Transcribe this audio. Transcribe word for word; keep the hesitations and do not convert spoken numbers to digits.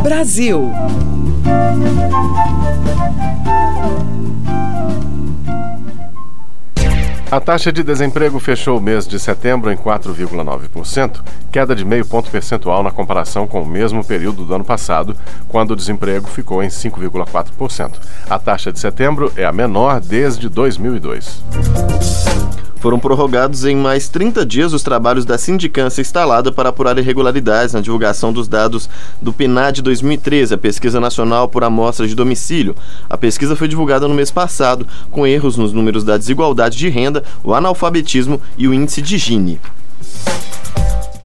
Brasil. A taxa de desemprego fechou o mês de setembro em quatro vírgula nove por cento, queda de meio ponto percentual na comparação com o mesmo período do ano passado, quando o desemprego ficou em cinco vírgula quatro por cento. A taxa de setembro é a menor desde dois mil e dois. Foram prorrogados em mais trinta dias os trabalhos da sindicância instalada para apurar irregularidades na divulgação dos dados do P N A D dois mil e treze, a Pesquisa Nacional por Amostra de Domicílio. A pesquisa foi divulgada no mês passado, com erros nos números da desigualdade de renda, o analfabetismo e o índice de Gini.